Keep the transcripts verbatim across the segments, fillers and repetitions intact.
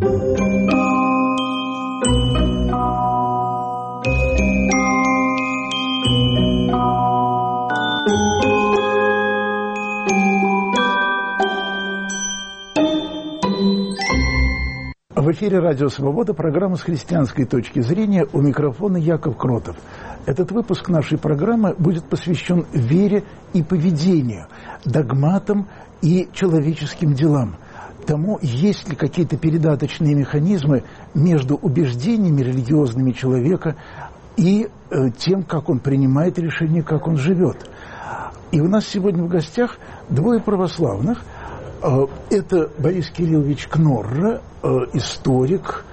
В эфире «Радио Свобода», программа «С христианской точки зрения», у микрофона Яков Кротов. Этот выпуск нашей программы будет посвящен вере и поведению, догматам и человеческим делам, тому, есть ли какие-то передаточные механизмы между убеждениями религиозными человека и э, тем, как он принимает решения, как он живет. И у нас сегодня в гостях двое православных. Это Борис Кириллович Кнорра, историк.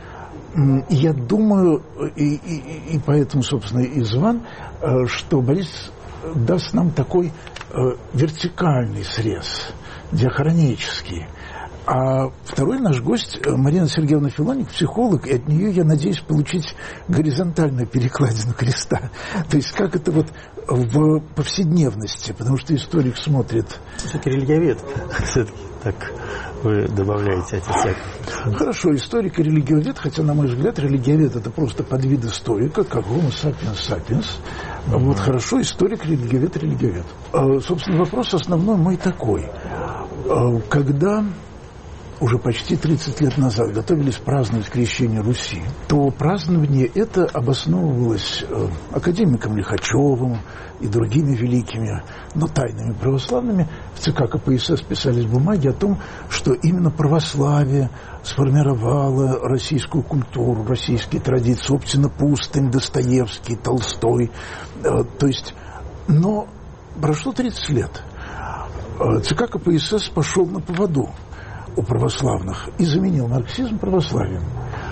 Я думаю, и, и, и поэтому, собственно, и зван, что Борис даст нам такой вертикальный срез, диахронический. А второй наш гость Марина Сергеевна Филоник, психолог, и от нее я надеюсь получить горизонтальную перекладину креста. То есть как это вот в повседневности, потому что историк смотрит... Все-таки религиовед, все-таки так вы добавляете, отец Яков. Хорошо, историк и религиовед, хотя, на мой взгляд, религиовед это просто подвид историка, как Homo sapiens sapiens. Mm-hmm. Вот хорошо, историк, религиовед, религиовед. А, собственно, вопрос основной мой такой. А, когда... уже почти тридцать лет назад готовились праздновать крещение Руси, то празднование это обосновывалось э, академиком Лихачевым и другими великими, но тайными православными. В ЦК КПСС писались бумаги о том, что именно православие сформировало российскую культуру, российские традиции, Оптина Пустынь, Достоевский, Толстой. Э, то есть, но прошло тридцать лет. Э, ЦК КПСС пошел на поводу у православных и заменил марксизм православием.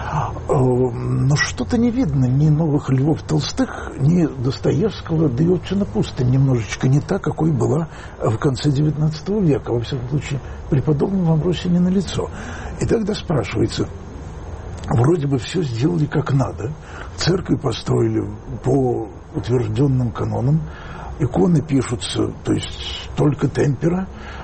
Но что-то не видно ни новых Львов Толстых, ни Достоевского, да и Оптина Пустынь немножечко не та, какой была в конце девятнадцатого века. Во всяком случае, преподобному Амвросию не налицо. И тогда спрашивается, вроде бы все сделали как надо, церкви построили по утвержденным канонам, иконы пишутся, то есть только темпера,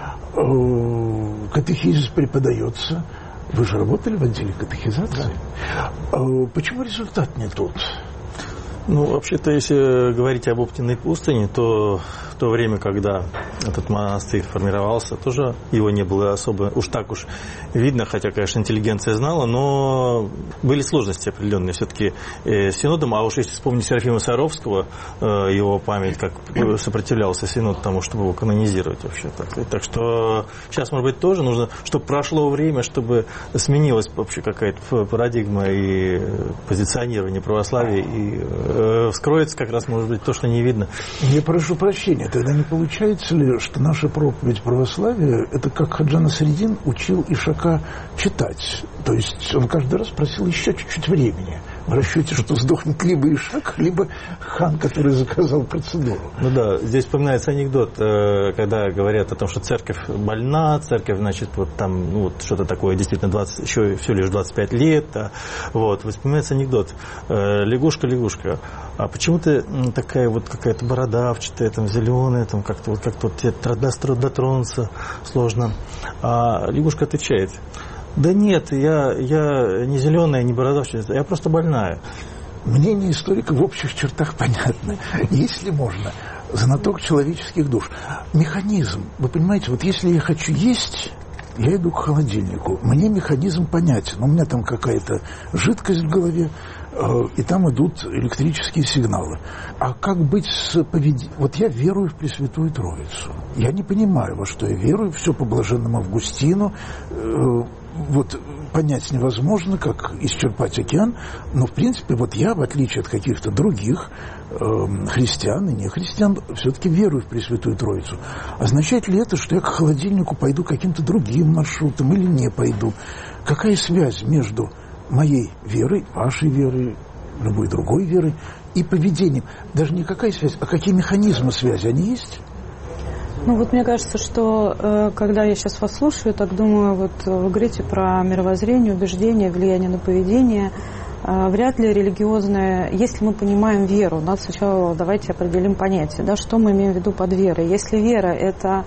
катехизис преподается. Вы же работали в отделе катехизации? Да. Почему результат не тот? Ну, вообще-то, если говорить об Оптиной пустыне, то в то время, когда этот монастырь формировался, тоже его не было особо уж так уж видно, хотя, конечно, интеллигенция знала, но были сложности определенные все-таки э, с синодом. А уж если вспомнить Серафима Саровского, э, его память, как сопротивлялся синод тому, чтобы его канонизировать вообще. Так, так что сейчас, может быть, тоже нужно, чтобы прошло время, чтобы сменилась вообще какая-то парадигма и позиционирование православия, и вскроется как раз, может быть, то, что не видно. Я прошу прощения, тогда не получается ли, что наша проповедь православия, это как Хаджа Насреддин учил Ишака читать? То есть он каждый раз просил еще чуть-чуть времени, в расчете, что сдохнет либо Ишак, либо хан, который заказал процедуру. Ну да, здесь вспоминается анекдот, когда говорят о том, что церковь больна, церковь, значит, вот там, ну, вот что-то такое, действительно, двадцать, еще всего лишь двадцать пять лет. Вот, вспоминается анекдот. Лягушка, лягушка, а почему ты такая вот какая-то бородавчатая, там, зеленая, там, как-то вот, как-то вот тебе дотронуться сложно. А лягушка отвечает: да нет, я, я не зеленая, не бородавчатая, я просто больная. Мнение историка в общих чертах понятно. Если можно, знаток человеческих душ. Механизм. Вы понимаете, вот если я хочу есть, я иду к холодильнику. Мне механизм понятен. У меня там какая-то жидкость в голове, и там идут электрические сигналы. А как быть с поведением? Вот я верую в Пресвятую Троицу. Я не понимаю, во что я верую. Все по блаженному Августину. Вот понять невозможно, как исчерпать океан, но в принципе вот я, в отличие от каких-то других э, христиан и нехристиан, все-таки верую в Пресвятую Троицу. Означает ли это, что я к холодильнику пойду каким-то другим маршрутом или не пойду? Какая связь между моей верой, вашей верой, любой другой верой и поведением? Даже не какая связь, а какие механизмы связи, они есть? Ну вот мне кажется, что э, когда я сейчас вас слушаю, так думаю, вот вы говорите про мировоззрение, убеждения, влияние на поведение. Э, вряд ли религиозное, если мы понимаем веру, надо сначала давайте определим понятие, да, что мы имеем в виду под верой. Если вера – это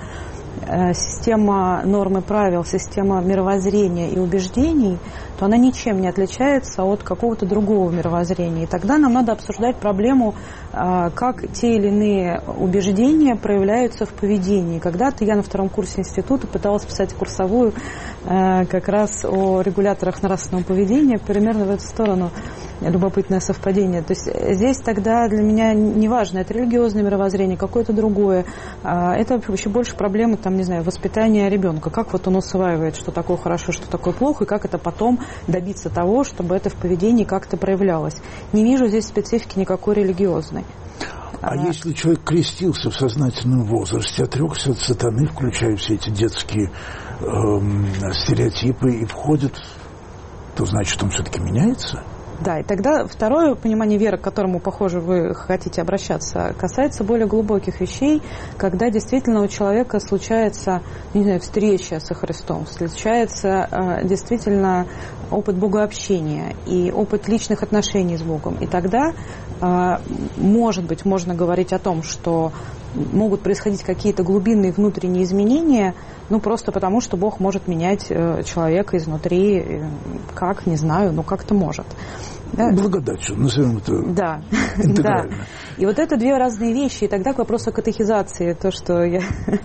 система норм и правил, система мировоззрения и убеждений, то она ничем не отличается от какого-то другого мировоззрения. И тогда нам надо обсуждать проблему, как те или иные убеждения проявляются в поведении. Когда-то я на втором курсе института пыталась писать курсовую как раз о регуляторах нравственного поведения, примерно в эту сторону. Любопытное совпадение. То есть здесь тогда для меня не важно, это религиозное мировоззрение, какое-то другое. Это вообще больше проблемы, там, не знаю, воспитания ребенка. Как вот он усваивает, что такое хорошо, что такое плохо, и как это потом добиться того, чтобы это в поведении как-то проявлялось. Не вижу здесь специфики никакой религиозной. А, а если человек крестился в сознательном возрасте, отрекся от сатаны, включая все эти детские эм, стереотипы, и входит, то значит, он все-таки меняется? Да, и тогда второе понимание веры, к которому, похоже, вы хотите обращаться, касается более глубоких вещей, когда действительно у человека случается, не знаю, встреча со Христом, случается э, действительно опыт богообщения и опыт личных отношений с Богом. И тогда, э, может быть, можно говорить о том, что могут происходить какие-то глубинные внутренние изменения, ну, просто потому, что Бог может менять э, человека изнутри, э, как, не знаю, но как-то может. Да? Благодатью, назовем это да. интегрально. Да. И вот это две разные вещи. И тогда к вопросу катехизации, то, что я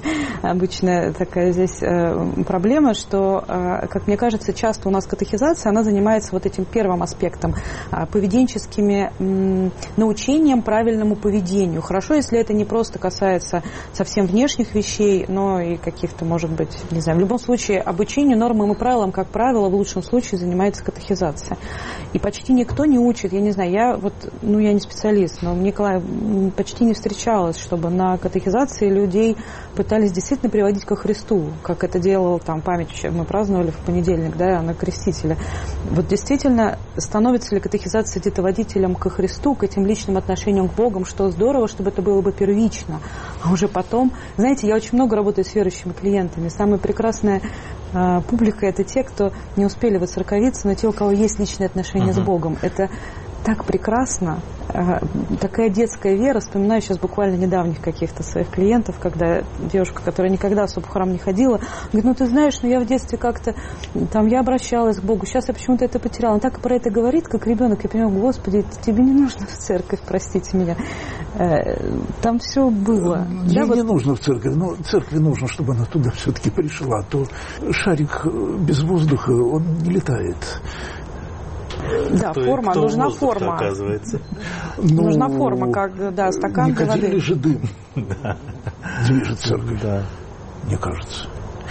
обычно такая здесь э, проблема, что, э, как мне кажется, часто у нас катехизация, она занимается вот этим первым аспектом, э, поведенческими э, научением правильному поведению. Хорошо, если это не просто касается совсем внешних вещей, но и каких-то, может быть, не знаю, в любом случае обучению нормам и правилам, как правило, в лучшем случае занимается катехизация. И почти никто не учит, я не знаю, я вот, ну, я не специалист, но мне почти не встречалось, чтобы на катехизации людей пытались действительно приводить ко Христу, как это делал там память, мы праздновали в понедельник, да, на Крестителя. Вот действительно, становится ли катехизация где-то водителем ко Христу, к этим личным отношениям к Богу, что здорово, чтобы это было бы первично, а уже потом, знаете, я очень много работаю с верующими клиентами, самая прекрасная э, публика — это те, кто не успели воцерковиться, но те, у кого есть личные отношения uh-huh. с Богом. Это так прекрасно, такая детская вера. Вспоминаю сейчас буквально недавних каких-то своих клиентов, когда девушка, которая никогда особо в храм не ходила, говорит, ну ты знаешь, ну я в детстве как-то, там я обращалась к Богу, сейчас я почему-то это потеряла. Она так про это говорит, как ребенок, я понимаю, Господи, тебе не нужно в церковь, простите меня. Там все было. Ей да, не вот... нужно в церковь, но церкви нужно, чтобы она туда все-таки пришла. То шарик без воздуха, он не летает. Да, кто, форма, кто нужна форма. Оказывается. Ну, нужна форма, как, да, стакан не воды. Не же дым движет церковь, да. Мне кажется.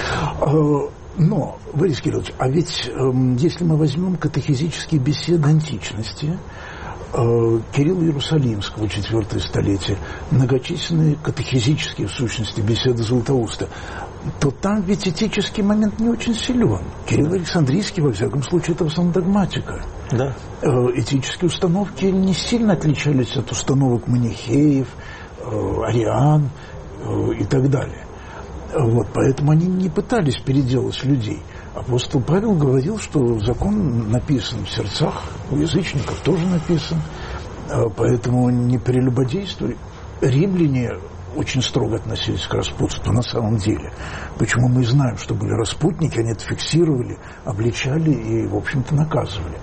Но, Борис Кириллович, а ведь если мы возьмем катехизические беседы античности, Кирилла Иерусалимского, четвёртое столетие, многочисленные катехизические, в сущности, беседы Златоуста, то там ведь этический момент не очень силен. Кирилл Александрийский, во всяком случае, это в основном догматика. Да. Этические установки не сильно отличались от установок манихеев, ариан и так далее. Вот, поэтому они не пытались переделать людей. Апостол Павел говорил, что закон написан в сердцах, у язычников тоже написан, поэтому не прелюбодействуй. Римляне очень строго относились к распутству на самом деле. Почему мы знаем, что были распутники, они это фиксировали, обличали и, в общем-то, наказывали.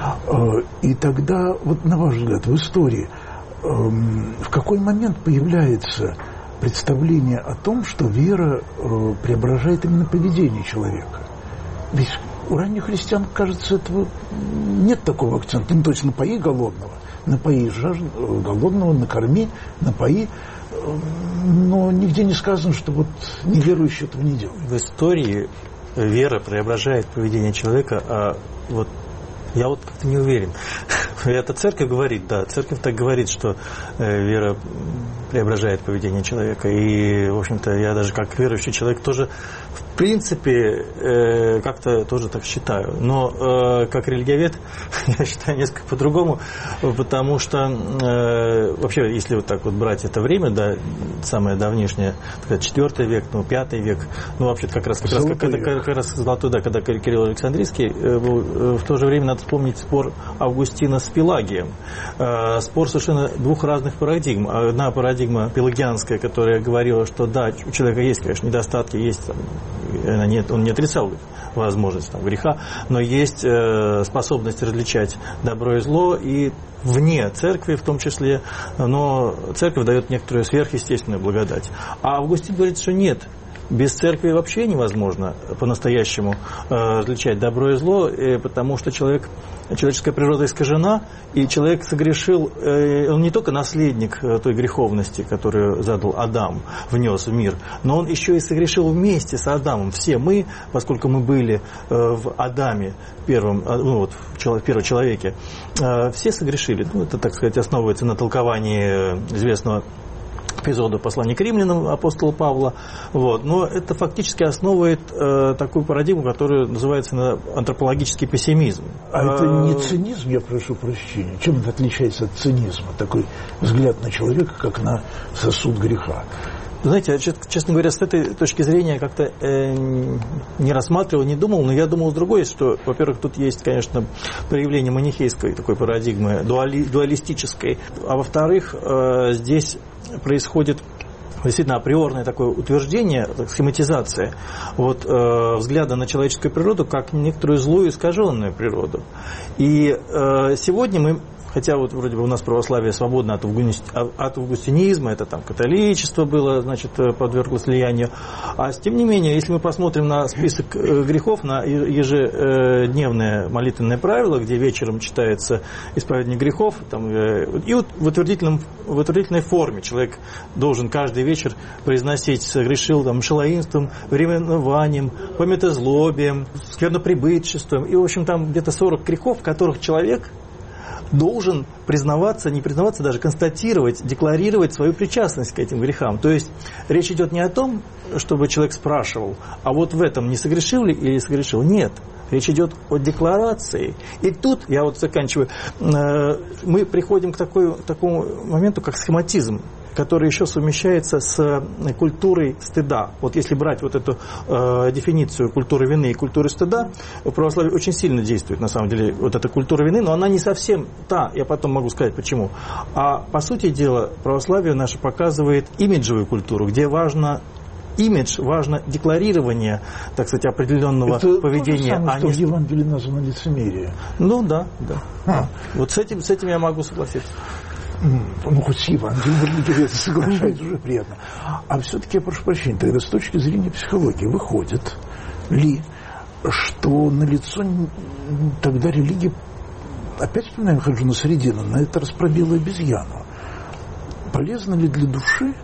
И тогда, вот на ваш взгляд, в истории, в какой момент появляется представление о том, что вера преображает именно поведение человека? Ведь у ранних христиан, кажется, этого нет такого акцента. Ну, то есть напои голодного, напои жажд... голодного, накорми, напои. Но нигде не сказано, что вот неверующий этого не делает. В истории вера преображает поведение человека, а вот я вот как-то не уверен. Это церковь говорит, да, церковь так говорит, что вера преображает поведение человека. И, в общем-то, я даже как верующий человек тоже, в принципе, как-то тоже так считаю. Но как религиовед я считаю несколько по-другому, потому что вообще, если вот так вот брать это время, да, самое давнишнее, четвёртый век, ну, пятый век, ну, вообще как раз, как раз, как, как раз золотой, да, когда Кирилл Александрийский был, в то же время надо вспомнить спор Августина с Пелагием. Спор совершенно двух разных парадигм. Одна парадигма пелагианская, которая говорила, что да, у человека есть, конечно, недостатки, есть, там, нет, он не отрицал возможность там, греха, но есть способность различать добро и зло, и вне церкви в том числе, но церковь дает некоторую сверхъестественную благодать. А Августин говорит, что нет, без церкви вообще невозможно по-настоящему различать добро и зло, потому что человек, человеческая природа искажена, и человек согрешил, он не только наследник той греховности, которую задал Адам, внес в мир, но он еще и согрешил вместе с Адамом. Все мы, поскольку мы были в Адаме, первом, ну, вот, в первом человеке, все согрешили. Ну, это, так сказать, основывается на толковании известного эпизода послания к римлянам апостола Павла. Вот. Но это фактически основывает э, такую парадигму, которая называется антропологический пессимизм. А это не цинизм, я прошу прощения. Чем это отличается от цинизма? Такой взгляд на человека, как на сосуд греха. Знаете, честно говоря, с этой точки зрения как-то э, не рассматривал, не думал, но я думал с другой, что, во-первых, тут есть, конечно, проявление манихейской такой парадигмы, дуали, дуалистической, а во-вторых, э, здесь происходит действительно априорное такое утверждение, схематизация вот, э, взгляда на человеческую природу как некоторую злую искаженную природу. И э, сегодня мы, хотя вот вроде бы у нас православие свободно от, авгуни... от августинизма, это там католичество было, значит, подверглось влиянию. А тем не менее, если мы посмотрим на список грехов, на ежедневное молитвенное правило, где вечером читается исповедание грехов, там, и вот в, утвердительном, в утвердительной форме человек должен каждый вечер произносить: согрешил там шелоинством, ревнованием, пометозлобием, сквернопребытчеством. И, в общем, там где-то сорок грехов, в которых человек должен признаваться, не признаваться, даже констатировать, декларировать свою причастность к этим грехам. То есть речь идет не о том, чтобы человек спрашивал, а вот в этом не согрешил ли или согрешил. Нет. Речь идет о декларации. И тут, я вот заканчиваю, мы приходим к такой, такому моменту, как схематизм, который еще совмещается с культурой стыда. Вот если брать вот эту э, дефиницию культуры вины и культуры стыда, в православии очень сильно действует, на самом деле, вот эта культура вины, но она не совсем та, я потом могу сказать почему. А по сути дела, православие наше показывает имиджевую культуру, где важно имидж, важно декларирование, так сказать, определенного это поведения. Это то же самое, а что не... в Евангелии названо лицемерие. Ну да, да. А. Вот с этим, с этим я могу согласиться. Ну, хоть с Евангелием соглашаюсь, уже приятно. А все-таки, я прошу прощения, тогда с точки зрения психологии выходит ли, что налицо тогда религия, опять вспоминаем Хаджуна Средина, на это распробила обезьяну. Полезно ли для души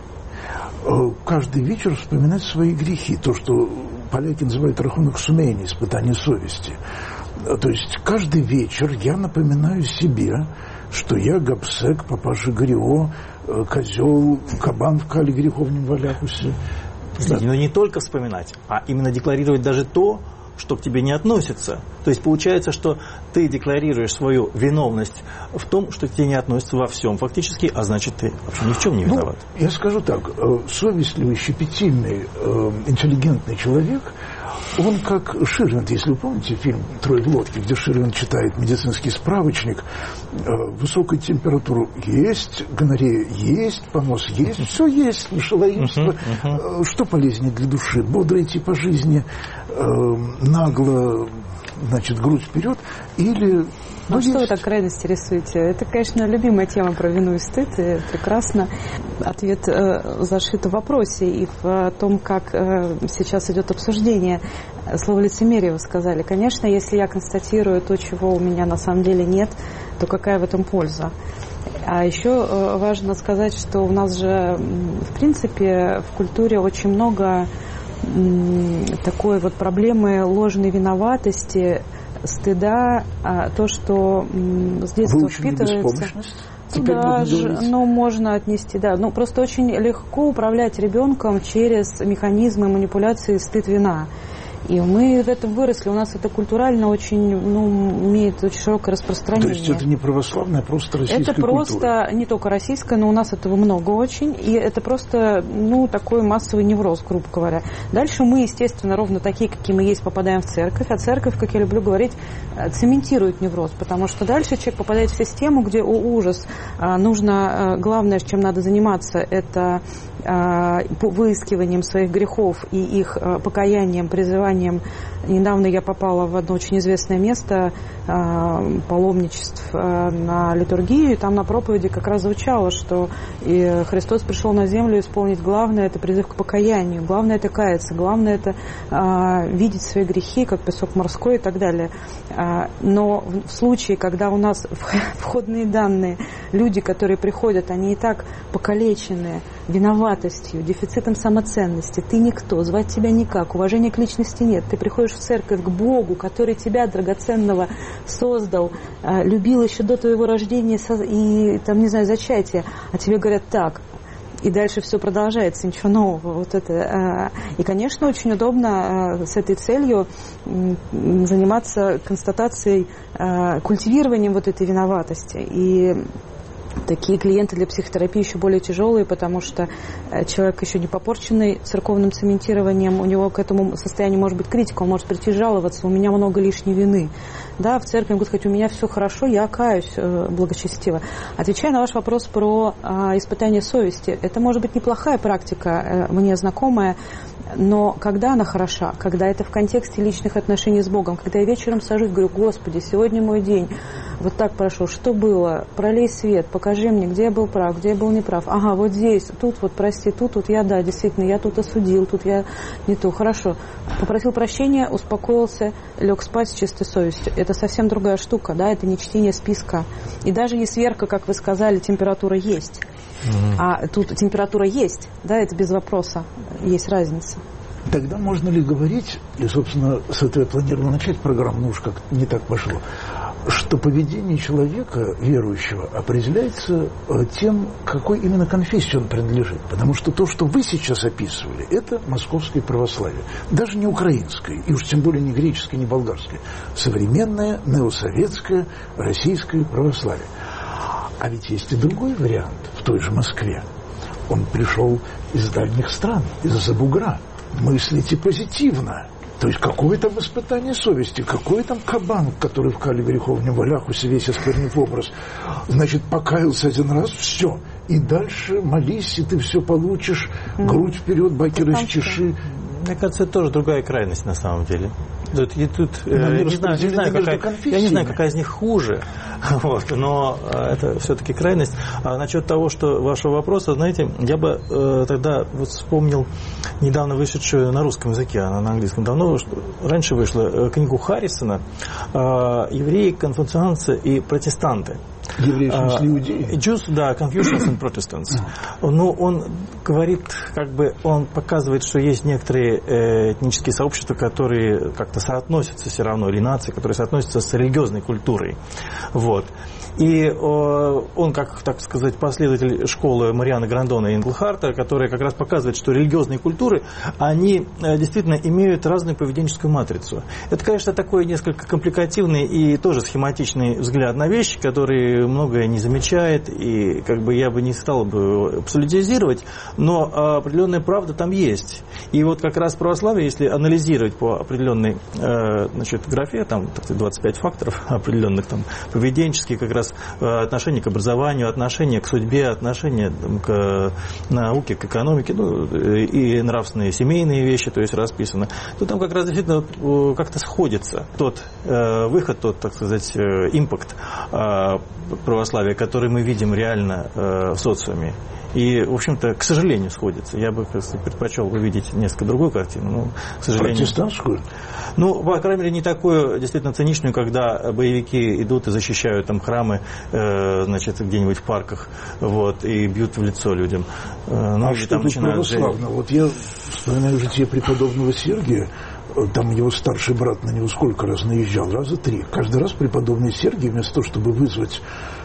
каждый вечер вспоминать свои грехи? То, что поляки называют рахунок сумения, испытание совести. То есть каждый вечер я напоминаю себе, что я габсек, папаша Горио, козел, кабан в кале греховнем валяхусе. Но не только вспоминать, а именно декларировать даже то, что к тебе не относится. То есть получается, что ты декларируешь свою виновность в том, что к тебе не относится во всем фактически, а значит, ты вообще ни в чем не виноват. Ну, я скажу так, совестливый, щепетильный, интеллигентный человек, он как Ширвинд, если вы помните фильм «Трое в лодке», где Ширвинд читает медицинский справочник, высокую температуру есть, гонорея есть, понос есть, все есть, шелоимство. Uh-huh, uh-huh. Что полезнее для души? Бодро идти по жизни, нагло, значит, грудь вперед, или... Ну, ну что вы так крайности рисуете? Это, конечно, любимая тема про вину и стыд, и прекрасно ответ э, зашит в вопросе и в том, как э, сейчас идет обсуждение. Слово лицемерие вы сказали. Конечно, если я констатирую то, чего у меня на самом деле нет, то какая в этом польза? А еще э, важно сказать, что у нас же, в принципе, в культуре очень много м, такой вот проблемы ложной виноватости, стыда, а, то, что м, с детства впитывается. Да, ну, можно отнести, да. Ну, просто очень легко управлять ребенком через механизмы манипуляции стыд-вина. И мы в этом выросли. У нас это культурально очень, ну, имеет очень широкое распространение. То есть это не православная, а просто российская Это просто культура. Не только российская, но у нас этого много очень. И это просто, ну, такой массовый невроз, грубо говоря. Дальше мы, естественно, ровно такие, какие мы есть, попадаем в церковь. А церковь, как я люблю говорить, цементирует невроз. Потому что дальше человек попадает в систему, где, о, ужас, нужно, главное, чем надо заниматься, это выискиванием своих грехов и их покаянием, призыванием. Недавно я попала в одно очень известное место паломничеств на литургию, и там на проповеди как раз звучало, что и Христос пришел на землю исполнить главное, это призыв к покаянию, главное это каяться, главное это видеть свои грехи, как песок морской и так далее. Но в случае, когда у нас входные данные, люди, которые приходят, они и так покалечены виноватостью, дефицитом самоценности, ты никто, звать тебя никак, уважения к личности нет, ты приходишь в церковь к Богу, который тебя, драгоценного, создал, любил еще до твоего рождения и, там, не знаю, зачатия, а тебе говорят так, и дальше все продолжается, ничего нового. Вот это. И, конечно, очень удобно с этой целью заниматься констатацией, культивированием вот этой виноватости. И такие клиенты для психотерапии еще более тяжелые, потому что человек еще не попорченный церковным цементированием, у него к этому состоянию может быть критика, он может прийти жаловаться, у меня много лишней вины. Да, в церкви могут сказать, у меня все хорошо, я каюсь благочестиво. Отвечая на ваш вопрос про а, испытание совести, это может быть неплохая практика, э, мне знакомая, но когда она хороша, когда это в контексте личных отношений с Богом, когда я вечером сажусь, говорю, Господи, сегодня мой день, вот так прошел, что было, пролей свет, покажи мне, где я был прав, где я был неправ, ага, вот здесь, тут вот, прости, тут вот я, да, действительно, я тут осудил, тут я не то, хорошо, попросил прощения, успокоился, лег спать с чистой совестью. Это совсем другая штука, да, это не чтение списка. И даже не сверка, как вы сказали, температура есть. Mm-hmm. А тут температура есть, да, это без вопроса, есть разница. Тогда можно ли говорить, и, собственно, с этого я планировал начать программу, но уж как не так пошло, что поведение человека, верующего, определяется тем, какой именно конфессии он принадлежит. Потому что то, что вы сейчас описывали, это московское православие. Даже не украинское, и уж тем более не греческое, не болгарское. Современное, неосоветское, российское православие. А ведь есть и другой вариант в той же Москве. Он пришел из дальних стран, из-за бугра. Мыслите позитивно. То есть какое там испытание совести, какой там кабан, который в кале греховнем валяхусе весь осквернив образ. Значит, покаялся один раз, все. И дальше молись, и ты все получишь. Mm. Грудь вперед, баки расчеши. Мне кажется, это тоже другая крайность на самом деле. Тут, и тут, э, не знаю, не знаю, какая, я не знаю, какая из них хуже, вот, но это все-таки крайность. А насчет того, что вашего вопроса, знаете, я бы э, тогда вот вспомнил недавно вышедшую на русском языке, она на английском давно, раньше вышла, э, книгу Харрисона э, «Евреи, конфуцианцы и протестанты». Евреи, в смысле, иудеи? Jews, да, Confucians and Protestants. Ну, он говорит, как бы, он показывает, что есть некоторые э, этнические сообщества, которые как-то соотносятся все равно, или нации, которые соотносятся с религиозной культурой. Вот. И э, он, как, так сказать, последователь школы Марианы Грандона и Инглхарта, которая как раз показывает, что религиозные культуры, они э, действительно имеют разную поведенческую матрицу. Это, конечно, такой несколько компликативный и тоже схематичный взгляд на вещи, который многое не замечает, и как бы я бы не стал бы абсолютизировать, но определенная правда там есть. И вот как раз православие, если анализировать по определенной э, значит, графе, там двадцать пять факторов определенных, там, поведенческих, как раз отношение к образованию, отношение к судьбе, отношение там, к науке, к экономике, ну, и нравственные семейные вещи, то есть расписано, то там как раз действительно как-то сходится тот э, выход, тот, так сказать, импакт э, православия, который мы видим реально э, в социуме. И, в общем-то, к сожалению, сходится. Я бы, кажется, предпочел увидеть несколько другую картину. Но, к сожалению... Протестантскую? Ну, по крайней мере, не такую действительно циничную, когда боевики идут и защищают там храмы, э, значит, где-нибудь в парках, вот, и бьют в лицо людям. Э, ну, а что там тут православно? Вот я вспоминаю житие преподобного Сергия. Там его старший брат на него сколько раз наезжал? Раза три. Каждый раз преподобный Сергий, вместо того, чтобы вызвать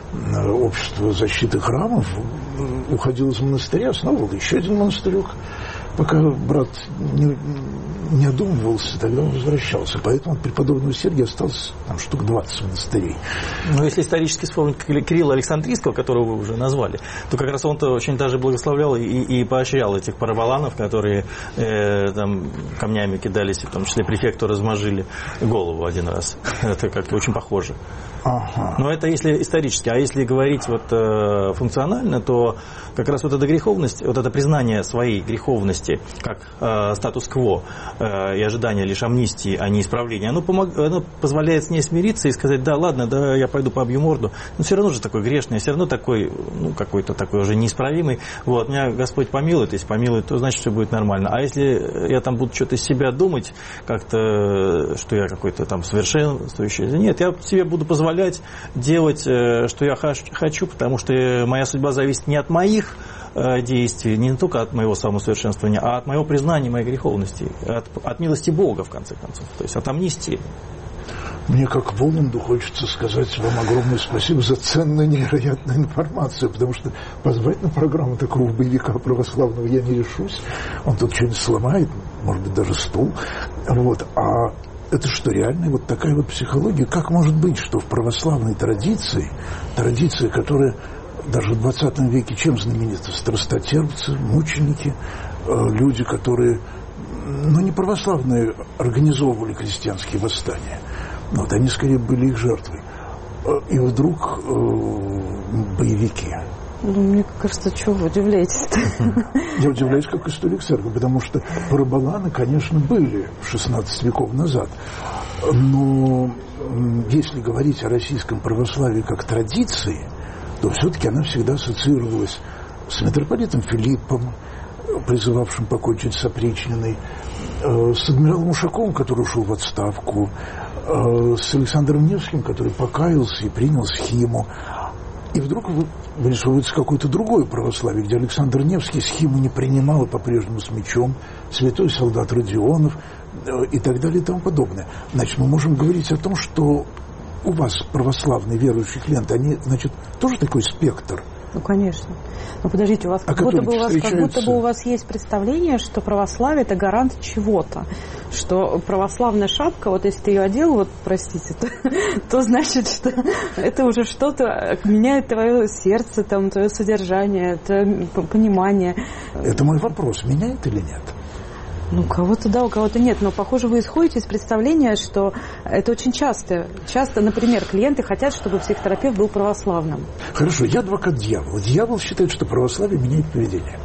общество защиты храмов, уходил из монастыря, основывал еще один монастырек, пока брат не, не одумывался, тогда он возвращался. Поэтому от преподобного Сергия осталось там штук двадцать монастырей. Ну, если исторически вспомнить Кирилла Александрийского, которого вы уже назвали, то как раз он-то очень даже благословлял и, и поощрял этих парабаланов, которые э, там камнями кидались, в том числе префекту размажили голову один раз. Это как-то очень похоже. Ага. Но это если исторически. А если говорить вот, э, функционально, то как раз вот эта греховность, вот это признание своей греховности как э, статус-кво э, и ожидание лишь амнистии, а не исправления, оно, помог, оно позволяет с ней смириться и сказать: да, ладно, да, я пойду побью морду, но все равно же такой грешный, все равно такой, ну, какой-то такой уже неисправимый. Вот, меня Господь помилует, если помилует, то значит все будет нормально. А если я там буду что-то из себя думать, как-то, что я какой-то там совершенствующий, нет, я себе буду позволять делать, что я хочу, потому что моя судьба зависит не от моих действий, не только от моего самосовершенствования, а от моего признания моей греховности, от, от милости Бога, в конце концов, то есть от амнистии. Мне, как Воланду, хочется сказать вам огромное спасибо за ценную, невероятную информацию, потому что позвать на программу такого боевика православного я не решусь. Он тут что-нибудь сломает, может быть, даже стул. Вот. А это что, реально вот такая вот психология? Как может быть, что в православной традиции, традиция, которая даже в двадцатом веке чем знаменита? Страстотерпцы, мученики, люди, которые, ну, не православные, организовывали крестьянские восстания. Вот, они скорее были их жертвой. И вдруг э, боевики. Ну, мне кажется, чего вы удивляетесь-то? Я удивляюсь как историк церкви, потому что парабаланы, конечно, были в шестнадцать веков назад. Но если говорить о российском православии как традиции, то все-таки она всегда ассоциировалась с митрополитом Филиппом, призывавшим покончить с опричниной, с адмиралом Ушаковым, который ушел в отставку, с Александром Невским, который покаялся и принял схиму. И вдруг вырисовывается какое-то другое православие, где Александр Невский схиму не принимал, и по-прежнему с мечом, святой солдат Родионов и так далее и тому подобное. Значит, мы можем говорить о том, что у вас православные верующие клиенты, они, значит, тоже такой спектр. Ну, конечно. Но подождите, у вас, а как, будто бы у вас как будто бы у вас есть представление, что православие – это гарант чего-то. Что православная шапка, вот если ты ее одел, вот, простите, то, то значит, что это уже что-то меняет твое сердце, там, твое содержание, твое понимание. Это мой вопрос. Меняет или нет? Ну, у кого-то да, у кого-то нет. Но, похоже, вы исходите из представления, что это очень часто. Часто, например, клиенты хотят, чтобы психотерапевт был православным. Хорошо, я адвокат дьявола. Дьявол считает, что православие меняет поведение.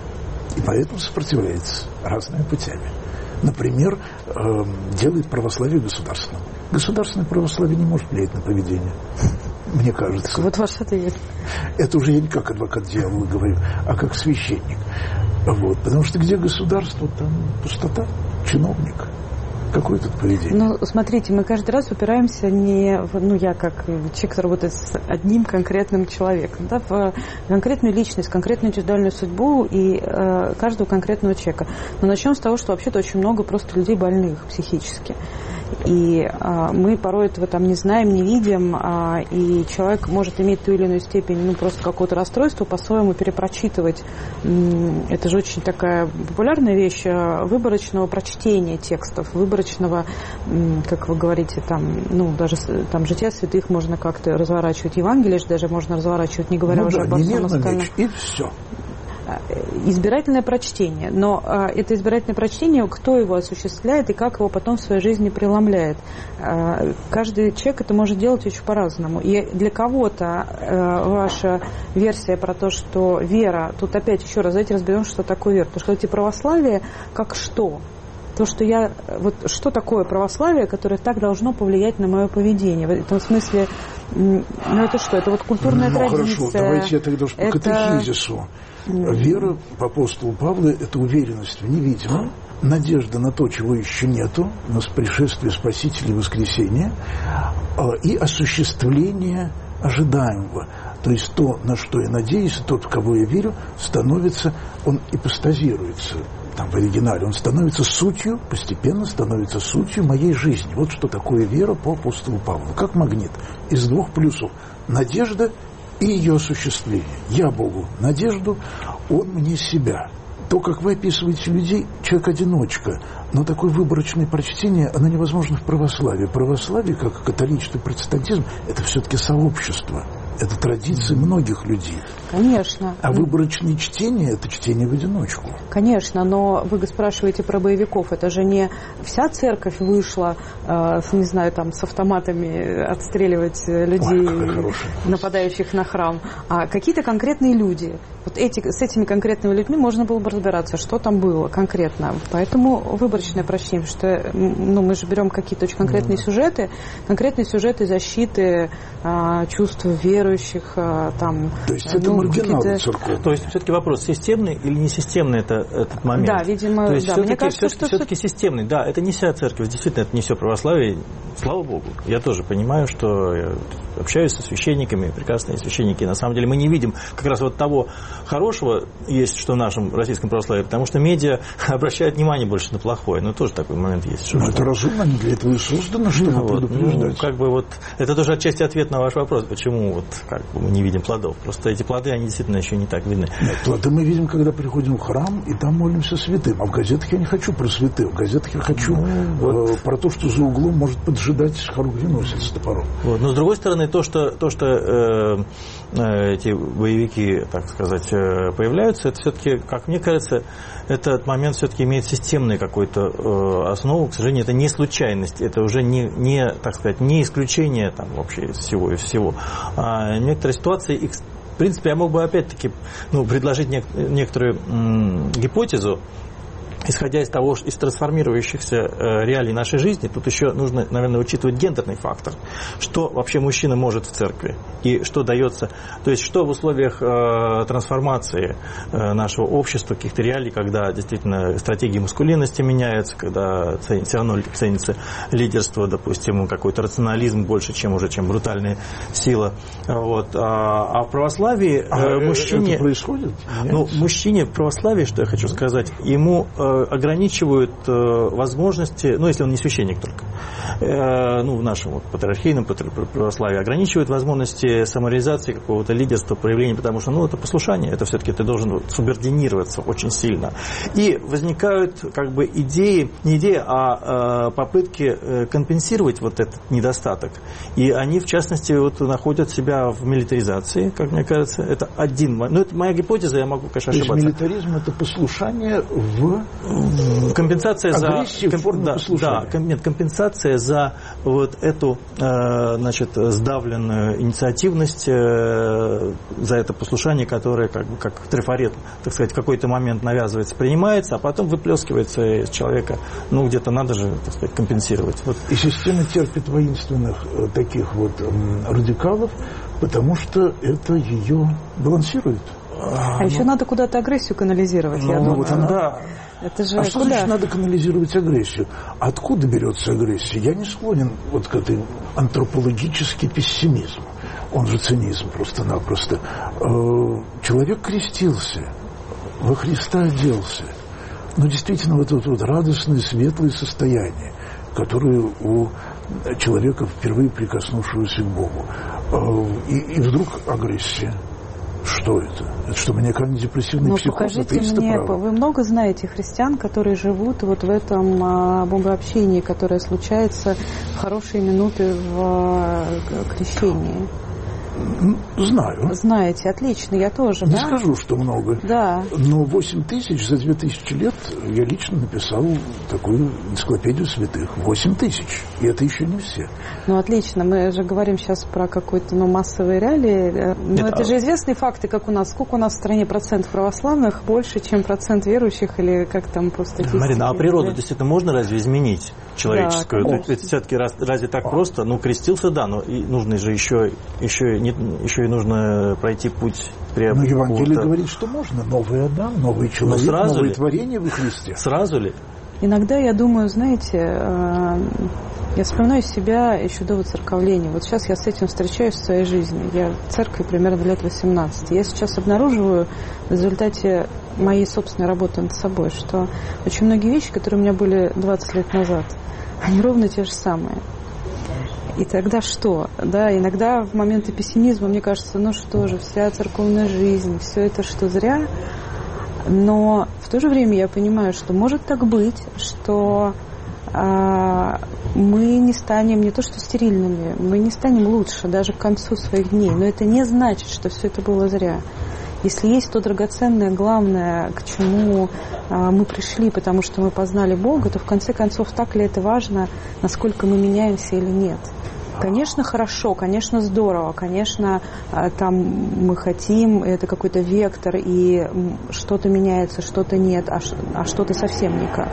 И поэтому сопротивляется разными путями. Например, э, делает православие государственным. Государственное православие не может влиять на поведение. Мне кажется. Так вот ваш ответ. Это уже я не как адвокат дьявола говорю, а как священник. Вот, потому что где государство, там пустота, чиновник. Какое тут поведение? Ну, смотрите, мы каждый раз упираемся не в, ну, я как человек, который работает с одним конкретным человеком, да, в конкретную личность, конкретную индивидуальную судьбу и э, каждого конкретного человека. Но начнем с того, что вообще-то очень много просто людей больных психически. И а, мы порой этого там не знаем, не видим, а, и человек может иметь ту или иную степень, ну, просто какого-то расстройства, по-своему перепрочитывать. Это же очень такая популярная вещь выборочного прочтения текстов, выборочного, как вы говорите, там, ну, даже там жития святых можно как-то разворачивать, Евангелие же даже можно разворачивать, не говоря ну, уже да, обо всем остальном. Меч, и все. Избирательное прочтение. Но а, это избирательное прочтение, кто его осуществляет и как его потом в своей жизни преломляет. А, каждый человек это может делать очень по-разному. И для кого-то а, ваша версия про то, что вера, тут опять еще раз давайте разберем, что такое вера. Потому что эти православие как что? То, что я... Вот что такое православие, которое так должно повлиять на мое поведение? В этом смысле, ну это что? Это вот культурная ну, традиция. Хорошо, давайте я тогда по это... катехизису. Вера по апостолу Павла – это уверенность в невидимом, надежда на то, чего еще нету, на пришествие Спасителя и воскресения, и осуществление ожидаемого. То есть то, на что я надеюсь, тот, в кого я верю, становится, он ипостазируется. Там в оригинале он становится сутью, постепенно становится сутью моей жизни. Вот что такое вера по апостолу Павлу. Как магнит. Из двух плюсов. Надежда и ее осуществление. Я Богу надежду, Он мне себя. то, как вы описываете людей, человек-одиночка. Но такое выборочное прочтение, оно невозможно в православии. Православие, как католичество и протестантизм, это все-таки сообщество. Это традиции многих людей. Конечно. А выборочное чтение – это чтение в одиночку. Конечно, но вы спрашиваете про боевиков. Это же не вся церковь вышла, э, не знаю, там, с автоматами отстреливать людей, ой, нападающих на храм, а какие-то конкретные люди. Вот эти, с этими конкретными людьми можно было бы разбираться, что там было конкретно. Поэтому выборочное прочтение, что ну, мы же берем какие-то очень конкретные mm-hmm. сюжеты, конкретные сюжеты защиты э, чувств верующих. Э, там, То есть это ну, маргиналы церковные. То есть все-таки вопрос, системный или не системный это, этот момент? Да, видимо, То есть да. все-таки, Мне кажется, все-таки, что все-таки системный. Да, это не вся церковь, действительно, это не все православие. Слава Богу. Я тоже понимаю, что я общаюсь со священниками, прекрасные священники. На самом деле мы не видим как раз вот того хорошего есть, что в нашем российском православии, потому что медиа обращают внимание больше на плохое. Но тоже такой момент есть. Но это разумно, не для этого и создано, чтобы ну, предупреждать. Ну, как бы вот, это тоже отчасти ответ на ваш вопрос, почему вот, как бы, мы не видим плодов. Просто эти плоды, они действительно еще не так видны. Нет, плоды мы видим, когда приходим в храм, и там молимся святым. А в газетах я не хочу про святых. В газетах я хочу ну, вот. э, про то, что за углом может поджидать хоругвеносец с топором. Вот. Но с другой стороны, то, что, то, что э, э, эти боевики, так сказать, э, появляются, это все-таки, как мне кажется, этот момент все-таки имеет системную какую-то э, основу. К сожалению, это не случайность, это уже не, не, так сказать, не исключение там, вообще из всего и всего. А некоторые ситуации, в принципе, я мог бы опять-таки ну, предложить нек- некоторую м- гипотезу, исходя из того, из трансформирующихся э, реалий нашей жизни. Тут еще нужно, наверное, учитывать гендерный фактор. Что вообще мужчина может в церкви? И что дается... То есть, что в условиях э, трансформации э, нашего общества, каких-то реалий, когда действительно стратегии маскулинности меняются, когда цен, все равно ценится лидерство, допустим, какой-то рационализм больше, чем уже, чем брутальная сила. Вот. А, а в православии э, а мужчине... Это происходит? Ну, мужчине в православии, что я хочу сказать, ему... Э, ограничивают э, возможности, ну, если он не священник только, э, ну, в нашем вот, патриархийном православии, ограничивают возможности самореализации какого-то лидерства, проявления, потому что, ну, это послушание, это все-таки ты должен вот, субординироваться очень сильно. И возникают, как бы, идеи, не идеи, а э, попытки э, компенсировать вот этот недостаток. И они, в частности, вот, находят себя в милитаризации, как мне кажется. Это один, ну, это моя гипотеза, я могу, конечно, ошибаться. То есть милитаризм – это послушание в... Компенсация за, комп, да, да, нет, компенсация за вот эту э, значит, сдавленную инициативность, э, за это послушание, которое как бы как трафарет, так сказать, в какой-то момент навязывается, принимается, а потом выплескивается из человека. Ну, где-то надо же, так сказать, компенсировать. Вот. И система терпит воинственных э, таких вот э, радикалов, потому что это ее балансирует. А, а ну, еще надо куда-то агрессию канализировать, ну, я думаю. Вот она, да. Это же а что куда? значит надо канализировать агрессию? Откуда берется агрессия? Я не склонен вот к этой антропологический пессимизм. Он же цинизм просто-напросто. Человек крестился, во Христа оделся. Но действительно вот это вот радостное, светлое состояние, которое у человека, впервые прикоснувшегося к Богу. И, и вдруг агрессия. Что это? Это что, маниакально депрессивный психоз? Покажите мне, вы много знаете христиан, которые живут вот в этом а, богообщении, которое случается в хорошие минуты в а, крещении? Знаю. Знаете, отлично, я тоже, Не да? скажу, что много. Да. Но восемь тысяч за две тысячи лет я лично написал такую энциклопедию святых. восемь тысяч. И это еще не все. Ну, отлично. Мы же говорим сейчас про какой-то ну, массовые реалии. Но Нет, это а... же известные факты, как у нас. Сколько у нас в стране процентов православных? Больше, чем процент верующих? Или как там по статистике? Марина, а природу действительно можно разве изменить человеческую? Да, ведь все-таки раз, разве так а. просто? Ну, крестился, да, но и нужно же еще, еще, не, еще и нужно пройти путь. Но Евангелие говорит, что можно. Новый Адам, новый человек, новое ли? Творение во Христе. Сразу ли? Иногда я думаю, знаете, я вспоминаю себя еще до воцерковления. Вот сейчас я с этим встречаюсь в своей жизни. Я в церкви примерно лет восемнадцать. Я сейчас обнаруживаю в результате моей собственной работы над собой, что очень многие вещи, которые у меня были двадцать лет назад, они ровно те же самые. И тогда что? Да, иногда в моменты пессимизма мне кажется, ну что же, вся церковная жизнь, все это что, зря? Но в то же время я понимаю, что может так быть, что а, мы не станем не то что стерильными, мы не станем лучше даже к концу своих дней. Но это не значит, что все это было зря. Если есть то драгоценное, главное, к чему а, мы пришли, потому что мы познали Бога, то в конце концов, так ли это важно, насколько мы меняемся или нет. Конечно, хорошо, конечно, здорово, конечно, там мы хотим, это какой-то вектор, и что-то меняется, что-то нет, а, а что-то совсем никак.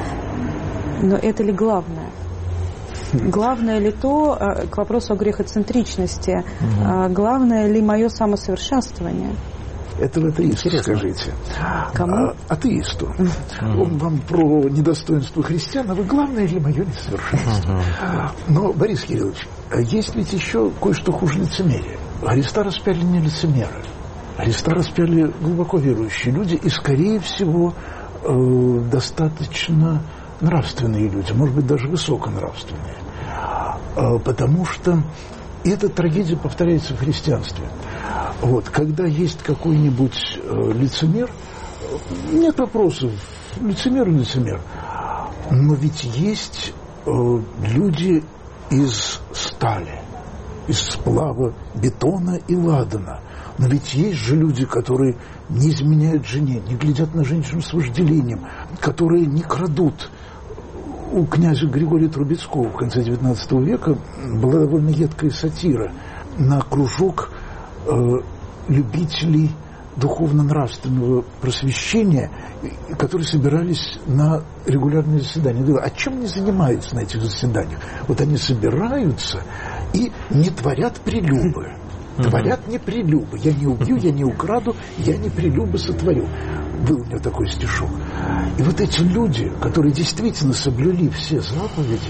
Но это ли главное? Главное ли то, к вопросу о грехоцентричности, угу. главное ли мое самосовершенствование? Это вы атеисту скажите. Кому? А, атеисту. Mm-hmm. Он вам про недостоинство христиан, а вы главное ли мое несовершенство? Mm-hmm. Но, Борис Кириллович, есть ведь еще кое-что хуже лицемерия. Христа распяли не лицемеры. Христа распяли глубоко верующие люди и, скорее всего, э, достаточно нравственные люди, может быть, даже высоконравственные. Э, потому что эта трагедия повторяется в христианстве. Вот, когда есть какой-нибудь э, лицемер, нет вопросов, лицемер и лицемер. Но ведь есть э, люди из стали, из сплава бетона и ладана. Но ведь есть же люди, которые не изменяют жене, не глядят на женщину с вожделением, которые не крадут. У князя Григория Трубецкого в конце девятнадцатого века была довольно едкая сатира на кружок э, любителей духовно-нравственного просвещения, которые собирались на регулярные заседания. Я говорю, а чем они занимаются на этих заседаниях? Вот они собираются и не творят прелюбы. Творят не прелюбы. Я не убью, я не украду, я не прелюбы сотворю. Был у меня такой стишок. И вот эти люди, которые действительно соблюли все заповеди,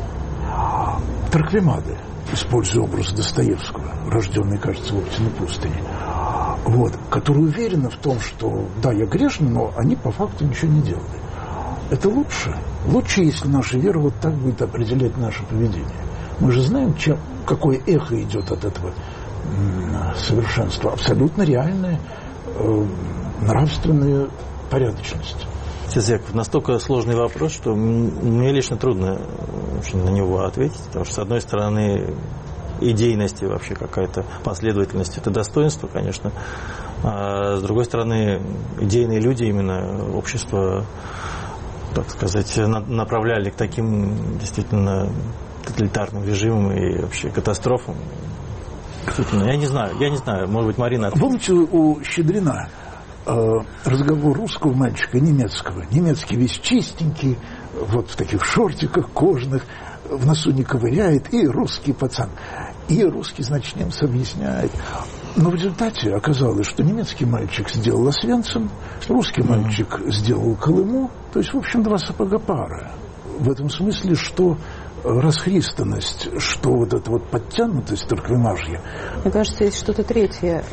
Тарквимады, используя образ Достоевского, рожденный, кажется, в Оптиной пустыне, вот, которые уверены в том, что да, я грешный, но они по факту ничего не делали. Это лучше. Лучше, если наша вера вот так будет определять наше поведение. Мы же знаем, чем, какое эхо идет от этого м- совершенства. Абсолютно реальная э, нравственная порядочность. Отец Яков, настолько сложный вопрос, что мне лично трудно очень на него ответить, потому что, с одной стороны, идейность и вообще какая-то последовательность – это достоинство, конечно, а с другой стороны, идейные люди, именно общество, так сказать, направляли к таким действительно тоталитарным режимам и вообще катастрофам. Действительно, я не знаю, я не знаю, может быть, Марина… Помните, у Щедрина разговор русского мальчика и немецкого. Немецкий весь чистенький, вот в таких шортиках кожаных, в носу не ковыряет, и русский пацан. И русский, значит, немец объясняет. Но в результате оказалось, что немецкий мальчик сделал Освенцим, русский мальчик mm-hmm. сделал Колыму. То есть, в общем, два сапога пара. В этом смысле, что расхристанность, что вот эта вот подтянутость тарквимажья. Мне кажется, есть что-то третье.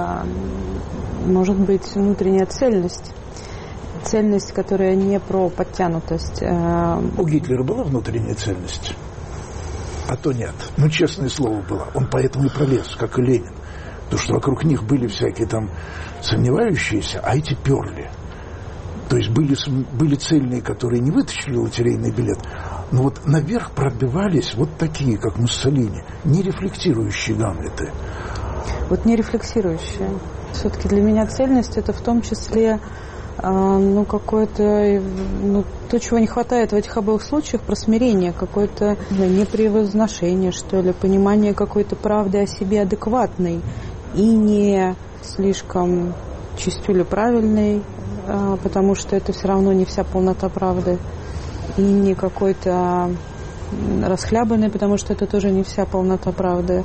Может быть, внутренняя цельность. Цельность, которая не про подтянутость. У Гитлера была внутренняя цельность? А то нет. Ну, честное слово, было. Он поэтому и пролез, как и Ленин. Потому что вокруг них были всякие там сомневающиеся, а эти перли. То есть были, были цельные, которые не вытащили лотерейный билет, но вот наверх пробивались вот такие, как Муссолини, не рефлексирующие Гамлеты. Вот не рефлексирующие. Все-таки для меня цельность – это в том числе э, ну, какое-то, ну, то, чего не хватает в этих обоих случаях, про смирение, какое-то ну, непревозношение, что ли, понимание какой-то правды о себе адекватной и не слишком чистюля правильной, э, потому что это все равно не вся полнота правды, и не какой-то расхлябанный, потому что это тоже не вся полнота правды.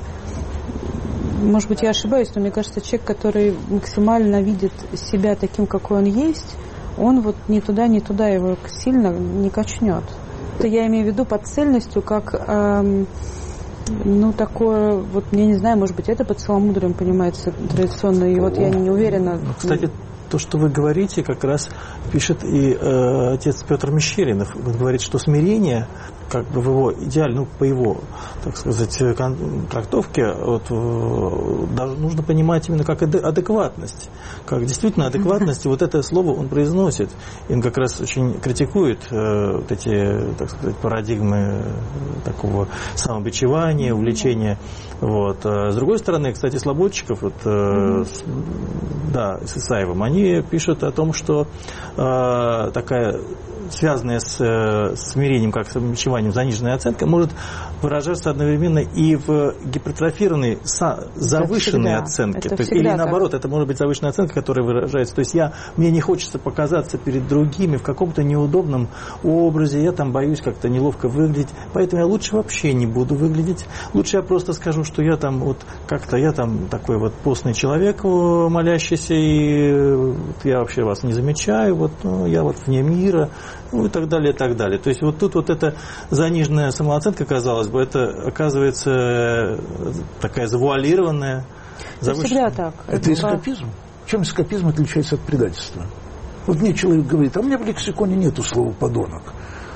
Может быть, я ошибаюсь, но мне кажется, человек, который максимально видит себя таким, какой он есть, он вот ни туда, ни туда его сильно не качнет. Это я имею в виду под цельностью, как, эм, ну, такое, вот, я не знаю, может быть, это под целомудрием понимается традиционно, и вот я не уверена. Кстати, то, что вы говорите, как раз пишет и э, отец Петр Мещеринов. Он говорит, что смирение, как бы в его идеале, ну, по его, так сказать, трактовке, вот, даже нужно понимать именно как адекватность. Как действительно адекватность, вот это слово он произносит. И он как раз очень критикует э, вот эти, так сказать, парадигмы такого самобичевания, увлечения. Вот. А с другой стороны, кстати, Слободчиков, вот, э, с, да, с Исаевым, они пишут о том, что э, такая связанная с э, смирением, как самобичеванием, заниженная оценка, может выражаться одновременно и в гипертрофированной са- завышенной оценке. То есть, или так. Наоборот, это может быть завышенная оценка, которая выражается. То есть я, мне не хочется показаться перед другими в каком-то неудобном образе, я там боюсь как-то неловко выглядеть, поэтому я лучше вообще не буду выглядеть. Лучше я просто скажу, что я там вот как-то, я там такой вот постный человек, молящийся, и я вообще вас не замечаю, вот, ну, я вот вне мира, ну и так далее, и так далее. То есть вот тут вот эта заниженная самооценка, казалось бы, это оказывается такая завуалированная, завышенная. Всегда так. Это эскапизм. Чем эскапизм отличается от предательства? Вот мне человек говорит, а у меня в лексиконе нету слова «подонок».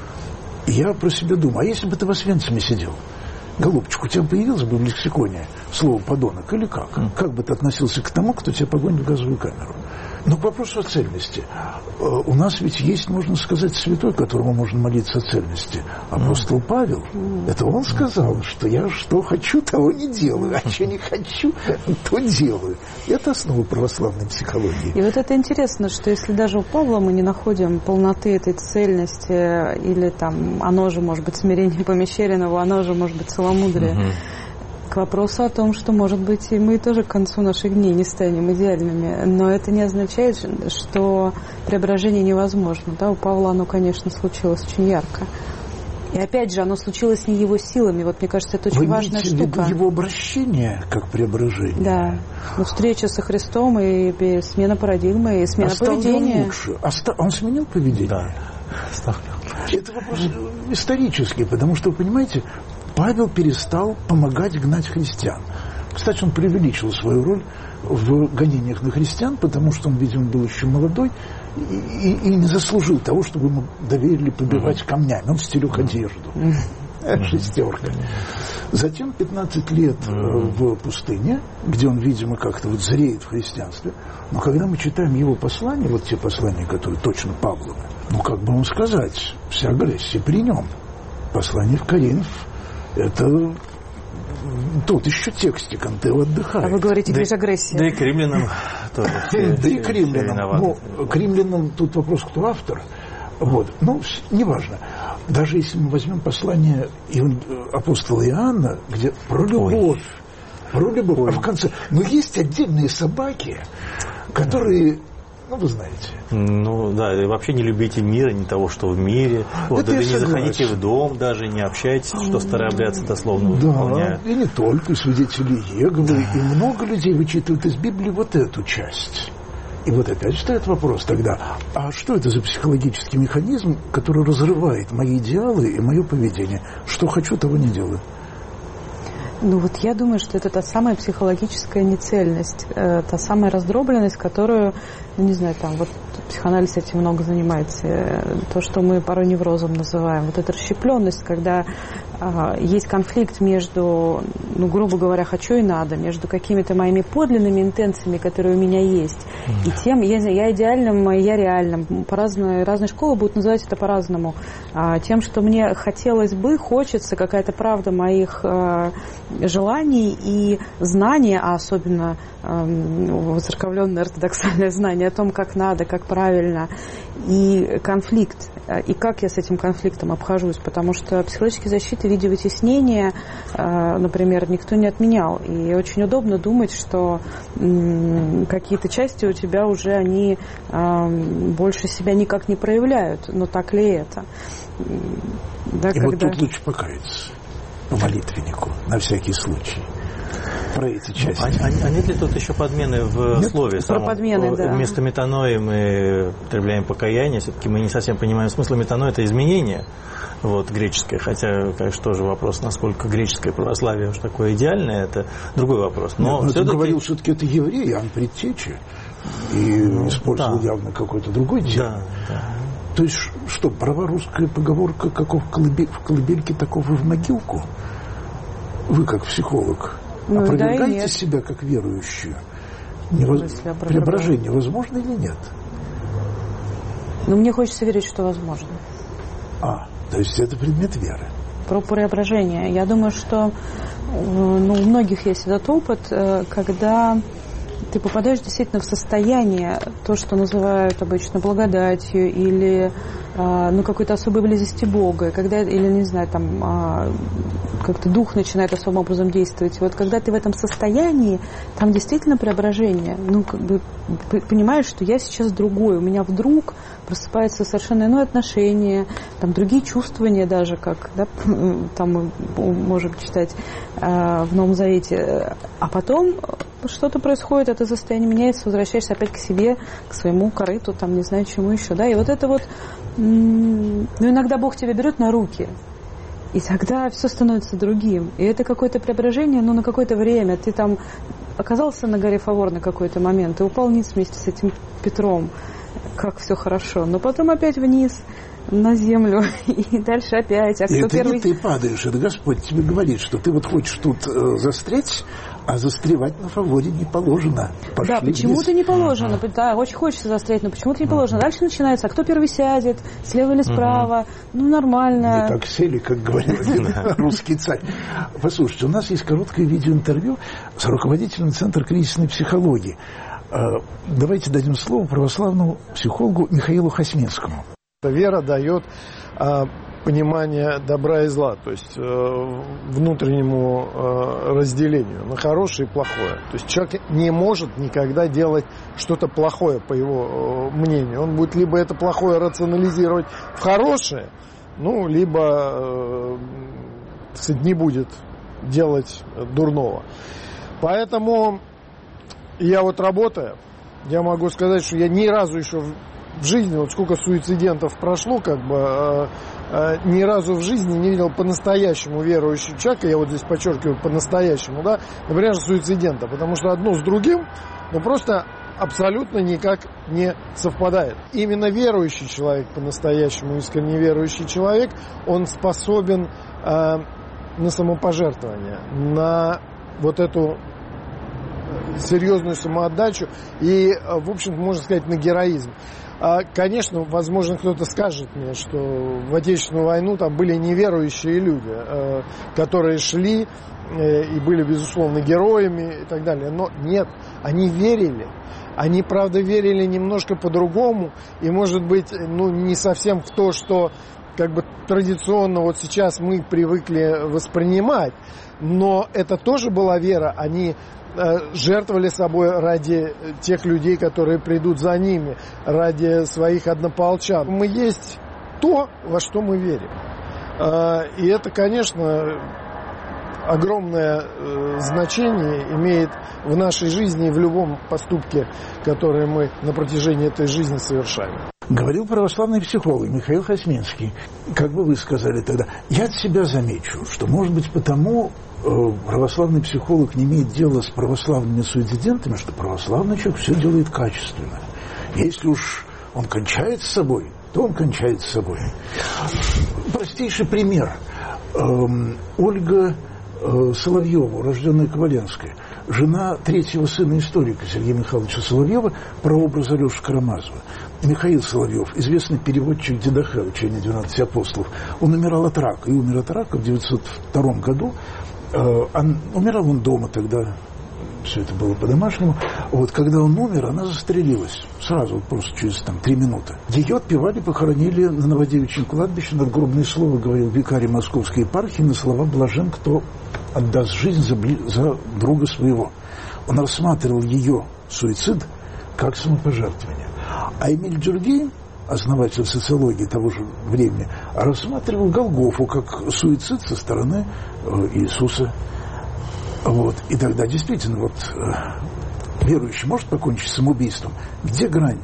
И я про себя думаю, а если бы ты в Освенциме сидел? Голубчик, у тебя появилось бы в лексиконе слово «подонок» или как? Mm. Как бы ты относился к тому, кто тебя погонит в газовую камеру? Но к вопросу о цельности. У нас ведь есть, можно сказать, святой, которому можно молиться о цельности. Апостол Павел, это он сказал, что я что хочу, того не делаю, а что не хочу, то делаю. Это основа православной психологии. И вот это интересно, что если даже у Павла мы не находим полноты этой цельности, или там, оно же может быть смирение по Мещеринову, оно же может быть целомудрие, угу. К вопросу о том, что, может быть, и мы тоже к концу наших дней не станем идеальными, но это не означает, что преображение невозможно. Да? У Павла оно, конечно, случилось очень ярко. И опять же, оно случилось не его силами. Вот мне кажется, это очень Вы важная штука. Вы имеете в виду его обращение как преображение? Да. Ну, встреча со Христом и, и смена парадигмы, и смена Оставлен поведения. Лучше. Оста... Он сменил поведение? Да. Это вопрос исторический, потому что, вы понимаете, Павел перестал помогать гнать христиан. Кстати, он преувеличил свою роль в гонениях на христиан, потому что он, видимо, был еще молодой и, и, и не заслужил того, чтобы ему доверили побивать mm-hmm. камнями. Он стелек одежду. Mm-hmm. Шестерка. Затем пятнадцать лет mm-hmm. в пустыне, где он, видимо, как-то вот зреет в христианстве. Но когда мы читаем его послания, вот те послания, которые точно Павловы, ну, как бы вам сказать, вся агрессия при нем. Послание в Коринф — это тут еще текстик, Антео отдыхает. А вы говорите, где же агрессия? Да и к римлянам тоже. Да и к римлянам. Ну, к римлянам тут вопрос, кто автор. Вот. Ну, неважно. Даже если мы возьмем послание апостола Иоанна, где про любовь, про любовь, а в конце... Но есть отдельные собаки, которые... Ну, вы знаете. Ну, да, и вообще не любите мира, не того, что в мире. Вот, да, да не заходите в дом даже, не общайтесь, что старые обрядцы дословно да, выполняют. И не только, свидетели Иеговы, да. И много людей вычитывают из Библии вот эту часть. И вот опять встает вопрос тогда, а что это за психологический механизм, который разрывает мои идеалы и мое поведение? Что хочу, того не делаю. Ну вот я думаю, что это та самая психологическая нецельность, э, та самая раздробленность, которую, ну не знаю, там вот психоанализ этим много занимается, э, то, что мы порой неврозом называем, вот эта расщепленность, когда э, есть конфликт между, ну грубо говоря, хочу и надо, между какими-то моими подлинными интенциями, которые у меня есть, mm. и тем, я, я идеальным, я реальным. По-разному, разные школы будут называть это по-разному. А, тем, что мне хотелось бы, хочется, какая-то правда моих э, желаний и знания, а особенно э, воцерковленное ортодоксальное знание о том, как надо, как правильно, и конфликт, и как я с этим конфликтом обхожусь, потому что психологические защиты в виде вытеснения, э, например, никто не отменял, и очень удобно думать, что э, какие-то части у тебя уже, они э, больше себя никак не проявляют, но так ли это? Да, и когда... вот тут лучше покаяться по молитвеннику, на всякий случай. Про эти части. Ну, а, а, а нет ли тут еще подмены в Нет? слове? Про подмены, да. Вместо метанои мы употребляем покаяние. Все-таки мы не совсем понимаем смысл метанои. Это изменение вот, греческое. Хотя, конечно, тоже вопрос, насколько греческое православие уж такое идеальное, это другой вопрос. Но Нет, все-таки... ты говорил, все-таки это евреи, а не предтечи. и ну, использовал да. явно какой-то другой термин. Да, да. То есть, что, права русская поговорка, каков в, колыбель, в колыбельке, таков и в могилку? Вы, как психолог, ну, опровергаете да себя как верующую? Невоз... Преображение возможно или нет? Ну, мне хочется верить, что возможно. А, то есть это предмет веры. Про преображение. Я думаю, что ну, у многих есть этот опыт, когда ты попадаешь действительно в состояние, то, что называют обычно благодатью или ну, какой-то особой близости Бога, когда, или, не знаю, там как-то дух начинает особым образом действовать. И вот когда ты в этом состоянии, там действительно преображение. Ну, как бы понимаешь, что я сейчас другой. У меня вдруг просыпается совершенно иное отношение, там другие чувствования даже, как да, там мы можем читать э, в Новом Завете. А потом что-то происходит, это состояние меняется, возвращаешься опять к себе, к своему корыту, там не знаю чему еще. Да? И вот это вот, м- ну иногда Бог тебя берет на руки, и тогда все становится другим. И это какое-то преображение, но на какое-то время. Ты там оказался на горе Фавор на какой-то момент, ты упал вниз вместе с этим Петром. Как все хорошо. Но потом опять вниз, на землю, и дальше опять. А кто это первый... не ты падаешь, это Господь тебе говорит, что ты вот хочешь тут э, застрять, а застревать на Фаворе не положено. Пошли да, почему-то вниз. не положено. Uh-huh. Да, очень хочется застрять, но почему-то не положено. Дальше начинается, а кто первый сядет, слева или справа. Uh-huh. Ну, нормально. Не так сели, как говорил русский царь. Послушайте, у нас есть короткое видеоинтервью с руководителем Центра кризисной психологии. Давайте дадим слово православному психологу Михаилу Хасминскому. Вера дает а, понимание добра и зла, то есть а, внутреннему а, разделению на хорошее и плохое. То есть человек не может никогда делать что-то плохое, по его а, мнению. Он будет либо это плохое рационализировать в хорошее, ну, либо а, кстати, не будет делать дурного. Поэтому я вот работая, я могу сказать, что я ни разу еще в жизни, вот сколько суицидентов прошло, как бы, э, э, ни разу в жизни не видел по-настоящему верующего человека, я вот здесь подчеркиваю, по-настоящему, да, например, суицидента, потому что одно с другим, ну, просто абсолютно никак не совпадает. Именно верующий человек, по-настоящему искренне верующий человек, он способен э, на самопожертвование, на вот эту серьезную самоотдачу и, в общем-то, можно сказать, на героизм. Конечно, возможно, кто-то скажет мне, что в Отечественную войну там были неверующие люди, которые шли и были, безусловно, героями и так далее. Но нет, они верили. Они, правда, верили немножко по-другому и, может быть, ну, не совсем в то, что как бы традиционно вот сейчас мы привыкли воспринимать. Но это тоже была вера. Они жертвовали собой ради тех людей, которые придут за ними, ради своих однополчан. Мы есть то, во что мы верим. И это, конечно, огромное значение имеет в нашей жизни и в любом поступке, который мы на протяжении этой жизни совершаем. Говорил православный психолог Михаил Хасминский. Как бы вы сказали тогда, я от себя замечу, что, может быть, потому э, православный психолог не имеет дела с православными суицидентами, что православный человек все делает качественно. Если уж он кончает с собой, то он кончает с собой. Простейший пример. Эм, Ольга э, Соловьева, урожденная Коваленская, жена третьего сына историка Сергея Михайловича Соловьева, прообраз Алеши Карамазова. Михаил Соловьев, известный переводчик Дидаха, учение двенадцати апостолов, он умирал от рака, и умер от рака в девятьсот втором году. Э, он, умирал он дома тогда, все это было по-домашнему. Вот, когда он умер, она застрелилась. Сразу, вот просто через там, три минуты. Ее отпевали, похоронили на Новодевичьем кладбище. Надгробное слово говорил викарий Московской епархии на слова «блажен, кто отдаст жизнь за, за друга своего». Он рассматривал ее суицид как самопожертвование. А Эмиль Дюргейм, основатель социологии того же времени, рассматривал Голгофу как суицид со стороны э, Иисуса. Вот. И тогда действительно вот, э, верующий может покончить самоубийством. Где грань?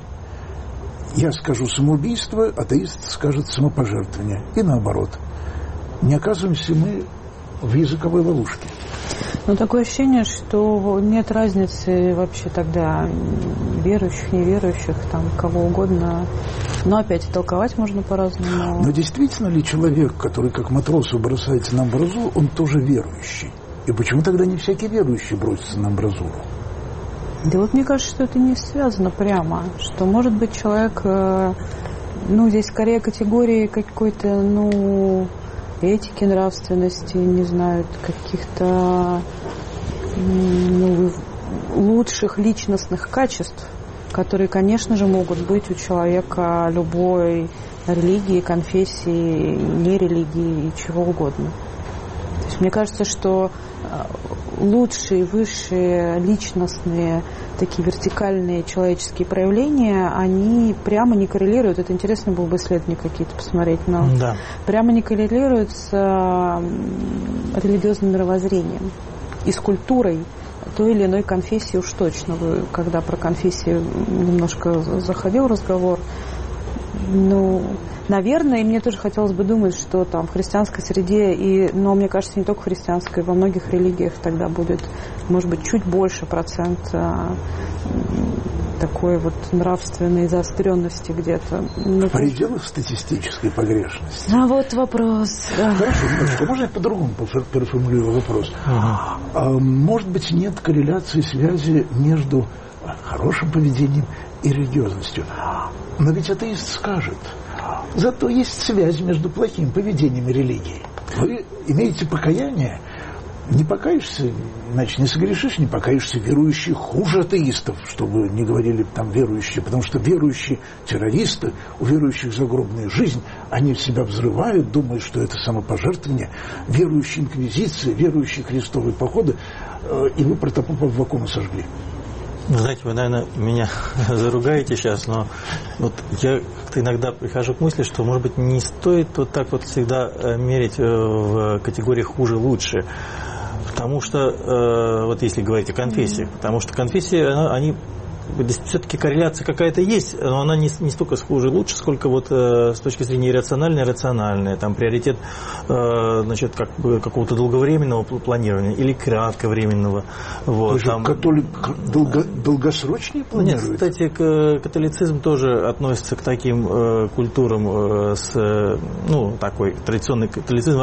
Я скажу самоубийство, атеист скажет самопожертвование. И наоборот. Не оказываемся мы в языковой ловушке. Но такое ощущение, что нет разницы вообще тогда верующих, неверующих, там, кого угодно. Но опять толковать можно по-разному. Но действительно ли человек, который как матросу бросается на амбразуру, он тоже верующий? И почему тогда не всякий верующий бросится на амбразуру? Да вот мне кажется, что это не связано прямо. Что может быть человек, ну, здесь скорее категории какой-то, ну, этики, нравственности, не знаю, каких-то ну, лучших личностных качеств, которые, конечно же, могут быть у человека любой религии, конфессии, нерелигии и чего угодно. То есть мне кажется, что лучшие, высшие, личностные, такие вертикальные человеческие проявления, они прямо не коррелируют. Это интересно было бы исследования какие-то посмотреть, но да. прямо не коррелируют с религиозным мировоззрением и с культурой той или иной конфессии уж точно. Вы, когда про конфессии немножко заходил разговор, ну, наверное, и мне тоже хотелось бы думать, что там в христианской среде, и, но мне кажется, не только в христианской, во многих религиях тогда будет, может быть, чуть больше процент а, такой вот нравственной заостренности где-то. В пределах статистической погрешности. А вот вопрос. Да. Хорошо, немножко. Можно я по-другому переформулирую вопрос? Ага. А, может быть, нет корреляции, связи между хорошим поведением и религиозностью. Но ведь атеист скажет, зато есть связь между плохим поведением и религией. Вы имеете покаяние, не покаешься, значит, не согрешишь, не покаешься, верующие хуже атеистов, чтобы не говорили там верующие, потому что верующие террористы, у верующих загробная жизнь, они себя взрывают, думают, что это самопожертвование, верующие инквизиции, верующие крестовые походы, и вы протопопа в вакууме сожгли. Знаете, вы, наверное, меня заругаете сейчас, но вот я как-то иногда прихожу к мысли, что, может быть, не стоит вот так вот всегда мерить в категории хуже-лучше. Потому что, вот если говорить о конфессиях, потому что конфессии, они... все-таки корреляция какая-то есть, но она не, не столько хуже лучше, сколько вот э, с точки зрения иррациональной, рациональной. Там приоритет э, значит, как бы какого-то долговременного планирования или кратковременного. Вот, То там... католик долго, долгосрочнее планирует? Нет, кстати, католицизм тоже относится к таким э, культурам э, с, э, ну, такой традиционный католицизм,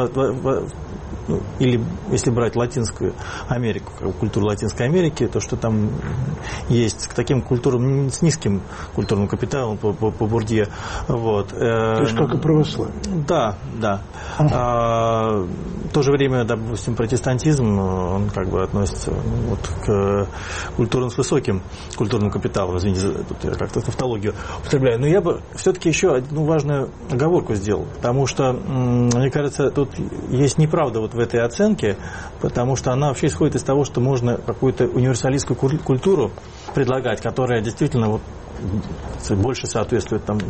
ну, или если брать Латинскую Америку, культуру Латинской Америки, то, что там есть к таким культурам с низким культурным капиталом по, по, по Бурдье. Вот. То есть как и православие? Да, да. Ага. А, в то же время, допустим, протестантизм, он как бы относится ну, вот, к культурам с высоким культурным капиталом. Извините, тут я как-то тавтологию употребляю. Но я бы все-таки еще одну важную оговорку сделал, потому что, мне кажется, тут есть неправда вот в этой оценке, потому что она вообще исходит из того, что можно какую-то универсалистскую культуру предлагать, которая действительно вот больше соответствует там,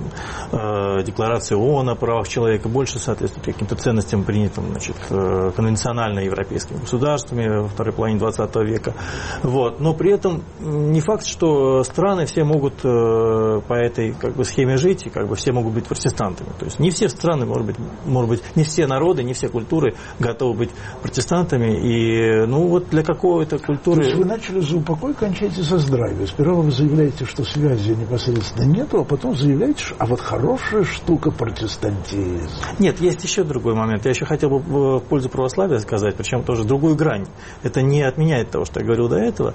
э, декларации ООН о правах человека, больше соответствует каким-то ценностям, принятым значит, э, конвенционально европейскими государствами во второй половине двадцатого века. Вот. Но при этом не факт, что страны все могут э, по этой как бы, схеме жить, и как бы, все могут быть протестантами. То есть не все страны, может быть, может быть, не все народы, не все культуры готовы быть протестантами. И ну, вот для какой-то культуры... То есть вы начали за упокой, кончаете за здравие. Сперва вы заявляете, что связи непосредственно нету, а потом заявляете, что а вот хорошая штука протестантизм. Нет, есть еще другой момент. Я еще хотел бы в пользу православия сказать, причем тоже другую грань. Это не отменяет того, что я говорил до этого.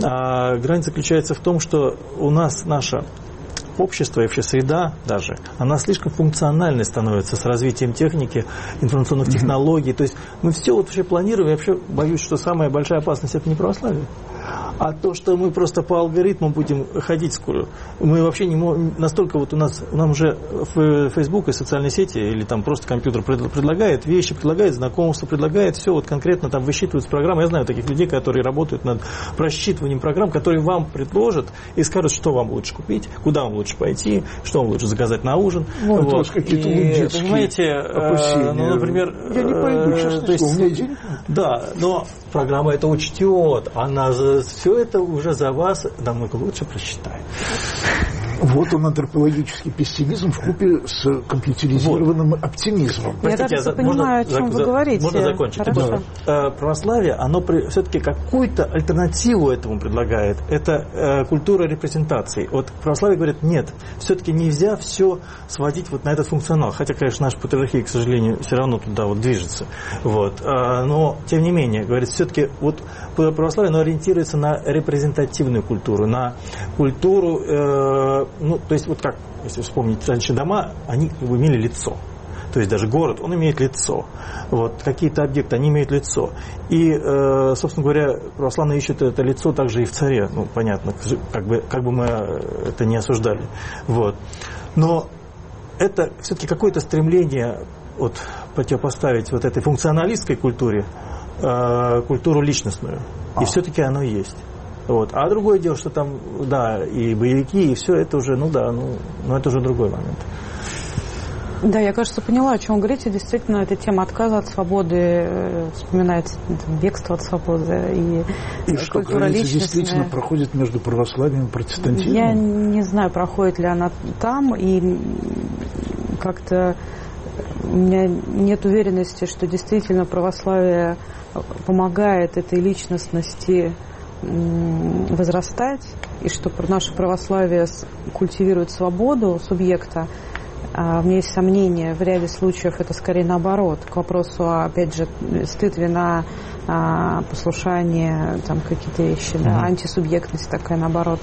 А грань заключается в том, что у нас наша общество и вообще среда даже, она слишком функциональной становится с развитием техники, информационных технологий. То есть мы все вот вообще планируем. Я вообще боюсь, что самая большая опасность – это не православие. А то, что мы просто по алгоритмам будем ходить скоро, мы вообще не можем, настолько вот у нас, нам уже Facebook и социальные сети, или там просто компьютер предлагает вещи, предлагает знакомства, предлагает все, вот конкретно там высчитываются программы. Я знаю таких людей, которые работают над просчитыванием программ, которые вам предложат и скажут, что вам лучше купить, куда вам лучше пойти, что вам лучше заказать на ужин. Вот, вот. Вот какие-то лудецкие понимаете, опасения. Ну, например... Я не пойду, честно, то есть, у меня денег нет. Да, но программа это учтет, она за, все это уже за вас намного лучше просчитает. Вот он, антропологический пессимизм вкупе с компьютеризированным вот. оптимизмом. Я Простите, даже я понимаю, можно, о чем за, вы говорите. Можно закончить? Хорошо. Да. Православие, оно при, все-таки какую-то альтернативу этому предлагает. Это э, культура репрезентации. Вот православие говорит, нет, все-таки нельзя все сводить вот на этот функционал. Хотя, конечно, наша патриархия, к сожалению, все равно туда вот движется. Вот. А, но, тем не менее, говорит, все-таки вот православие, оно ориентируется на репрезентативную культуру, на культуру, э, ну, то есть вот как, если вспомнить, раньше дома, они как бы имели лицо. То есть даже город, он имеет лицо. Вот, какие-то объекты, они имеют лицо. И, э, собственно говоря, православные ищут это лицо также и в царе. Ну, понятно, как бы, как бы мы это не осуждали. Вот. Но это все-таки какое-то стремление вот, противопоставить вот этой функционалистской культуре э, культуру личностную. И все-таки оно есть. Вот. А другое дело, что там, да, и боевики, и все это уже, ну да, ну, но это уже другой момент. Да, я, кажется, поняла, о чем вы говорите. Действительно, эта тема отказа от свободы, вспоминается бегство от свободы и, и что граница действительно проходит между православием и протестантизмом? Я не знаю, проходит ли она там, и как-то у меня нет уверенности, что действительно православие помогает этой личностности возрастать, и что наше православие культивирует свободу субъекта. У меня есть сомнения, в ряде случаев это скорее наоборот, к вопросу, опять же, стыд, вина, послушание, там какие-то вещи, mm-hmm. да, антисубъектность такая наоборот.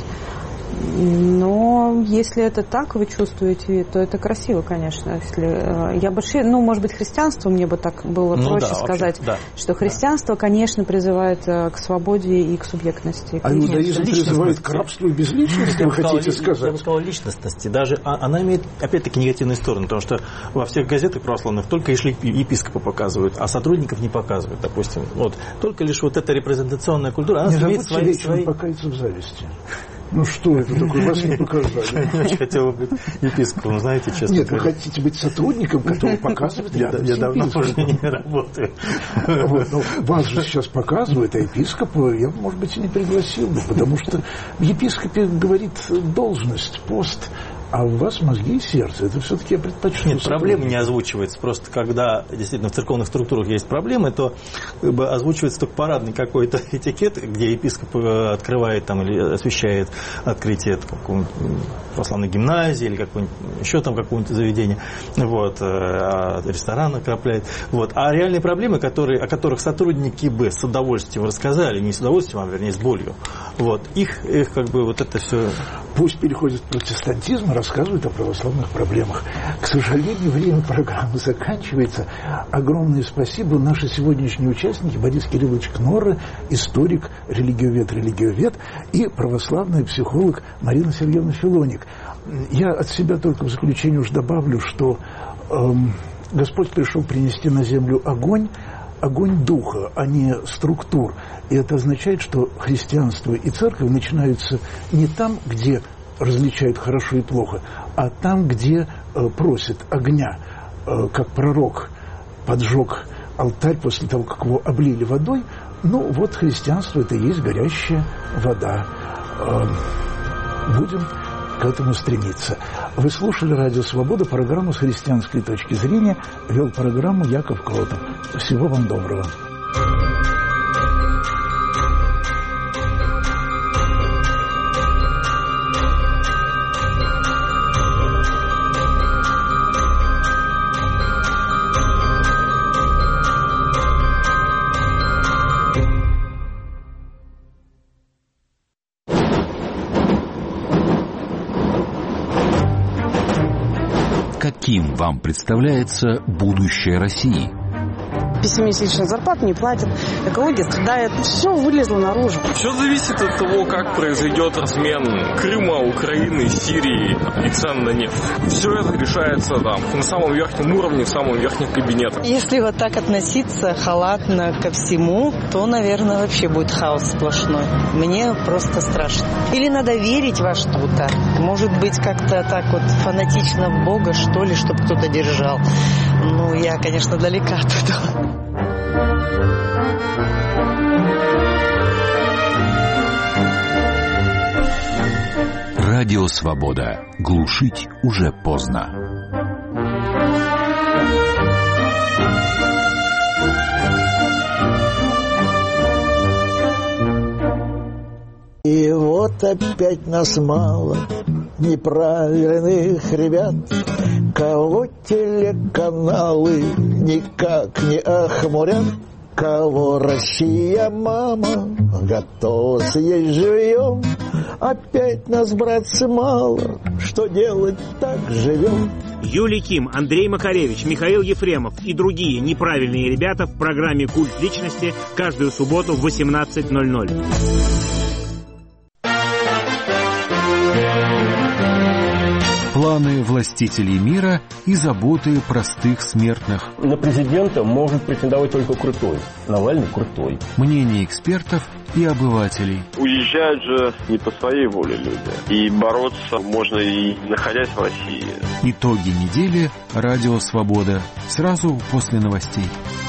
Но если это так вы чувствуете, то это красиво, конечно. Если я бы, ну, может быть, христианство мне бы так было ну, проще да, сказать, вообще, да. что христианство, конечно, призывает к свободе и к субъектности. А иудаизм призывает к рабству и безличности, вы хотите сказать? Я бы сказал, личностности. Даже она имеет, опять-таки, негативную сторону, потому что во всех газетах православных только епископа показывают, а сотрудников не показывают, допустим. Вот. Только лишь вот эта репрезентационная культура, она не имеет свои... свои... покаяться в зависти. Ну что это такое? Вас не показали. Я очень хотел быть епископом, знаете, честно. Нет, вы хотите быть сотрудником, который показывает рядом с епископом. Я давно уже не работаю. Вот, ну, вас же сейчас показывают, а епископа я, может быть, и не пригласил бы, потому что в епископе говорит должность, пост, а у вас мозги и сердце. Это все-таки я предпочту. Нет, проблема не озвучивается. Просто когда действительно в церковных структурах есть проблемы, то как бы, озвучивается только парадный какой-то этикет, где епископ открывает там, или освещает открытие какой-нибудь православной гимназии или какой-нибудь, еще там какого-нибудь заведения, вот, а ресторан окропляет. Вот. А реальные проблемы, которые, о которых сотрудники бы с удовольствием рассказали, не с удовольствием, а вернее с болью, вот, их, их как бы вот это все... Пусть переходит в протестантизм, рассказывают о православных проблемах. К сожалению, время программы заканчивается. Огромное спасибо. Наши сегодняшние участники: Борис Кириллович Кнорре, историк, религиовед, религиовед, и православный психолог Марина Сергеевна Филоник. Я от себя только в заключение уж добавлю, что эм, Господь пришел принести на землю огонь, огонь духа, а не структур. И это означает, что христианство и церковь начинаются не там, где различают хорошо и плохо, а там, где э, просят огня, э, как пророк поджег алтарь после того, как его облили водой. Ну, вот христианство — это и есть горящая вода. Э, будем к этому стремиться. Вы слушали «Радио Свобода», программу «С христианской точки зрения». Вел программу Яков Кротов. Всего вам доброго. Каким вам представляется будущее России? Пятимесячную зарплату не платят, экология страдает, все вылезло наружу. Все зависит от того, как произойдет размен Крыма, Украины, Сирии и цен на нефть. Все это решается там, на самом верхнем уровне, в самом верхнем кабинете. Если вот так относиться халатно ко всему, то, наверное, вообще будет хаос сплошной. Мне просто страшно. Или надо верить во что-то. Может быть, как-то так вот фанатично в Бога, что ли, чтобы кто-то держал. Ну, я, конечно, далека от этого. Радио Свобода. Глушить уже поздно. И вот опять нас мало, неправильных ребят, кого телеканалы никак не охмурят, кого Россия, мама, готова съесть живьем. Опять нас, братцы, мало, что делать, так живем. Юлий Ким, Андрей Макаревич, Михаил Ефремов и другие неправильные ребята в программе «Культ личности» каждую субботу в восемнадцать ноль ноль. Планы властителей мира и заботы простых смертных. На президента может претендовать только крутой. Навальный крутой. Мнения экспертов и обывателей. Уезжают же не по своей воле люди. И бороться можно и находясь в России. Итоги недели. Радио Свобода. Сразу после новостей.